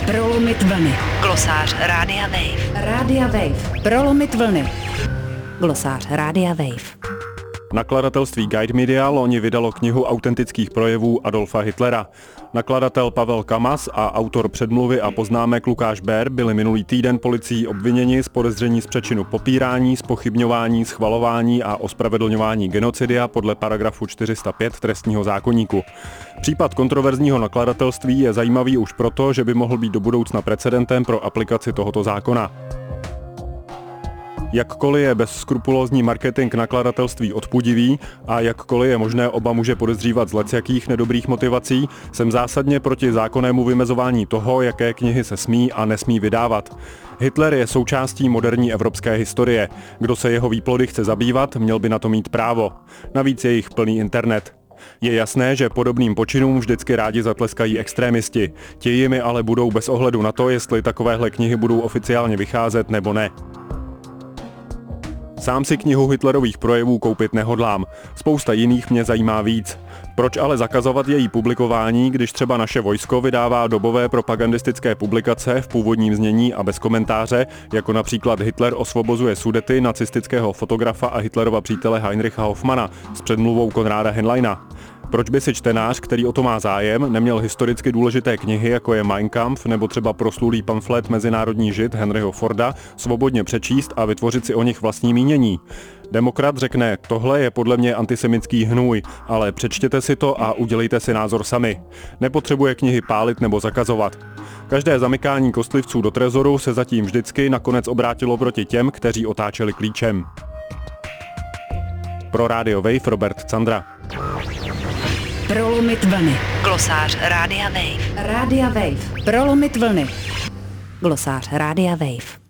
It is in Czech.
Prolomit vlny. Glosář Rádia Wave. Rádia Wave. Prolomit vlny. Glosář Rádia Wave. Nakladatelství Guide Media loni vydalo knihu autentických projevů Adolfa Hitlera. Nakladatel Pavel Kamas a autor předmluvy a poznámek Lukáš Bér byli minulý týden policií obviněni z podezření z přečinu popírání, zpochybňování, schvalování a ospravedlňování genocidia podle paragrafu 405 trestního zákoníku. Případ kontroverzního nakladatelství je zajímavý už proto, že by mohl být do budoucna precedentem pro aplikaci tohoto zákona. Jakkoliv je bezskrupulózní marketing nakladatelství odpudivý a jakkoliv je možné oba muže podezřívat z lecjakých nedobrých motivací, jsem zásadně proti zákonnému vymezování toho, jaké knihy se smí a nesmí vydávat. Hitler je součástí moderní evropské historie. Kdo se jeho výplody chce zabývat, měl by na to mít právo. Navíc je jich plný internet. Je jasné, že podobným počinům vždycky rádi zatleskají extrémisti. Ti jimi ale budou bez ohledu na to, jestli takovéhle knihy budou oficiálně vycházet nebo ne. Sám si knihu Hitlerových projevů koupit nehodlám. Spousta jiných mě zajímá víc. Proč ale zakazovat její publikování, když třeba naše vojsko vydává dobové propagandistické publikace v původním znění a bez komentáře, jako například Hitler osvobozuje Sudety nacistického fotografa a Hitlerova přítele Heinricha Hoffmana s předmluvou Konráda Henleina? Proč by si čtenář, který o to má zájem, neměl historicky důležité knihy, jako je Mein Kampf nebo třeba proslulý pamflet Mezinárodní žid Henryho Forda, svobodně přečíst a vytvořit si o nich vlastní mínění? Demokrat řekne, tohle je podle mě antisemický hnůj, ale přečtěte si to a udělejte si názor sami. Nepotřebuje knihy pálit nebo zakazovat. Každé zamykání kostlivců do trezoru se zatím vždycky nakonec obrátilo proti těm, kteří otáčeli klíčem. Pro Radio Wave Robert Candra. Prolomit vlny. Glosář Rádia Wave. Rádia Wave. Prolomit vlny. Glosář Rádia Wave.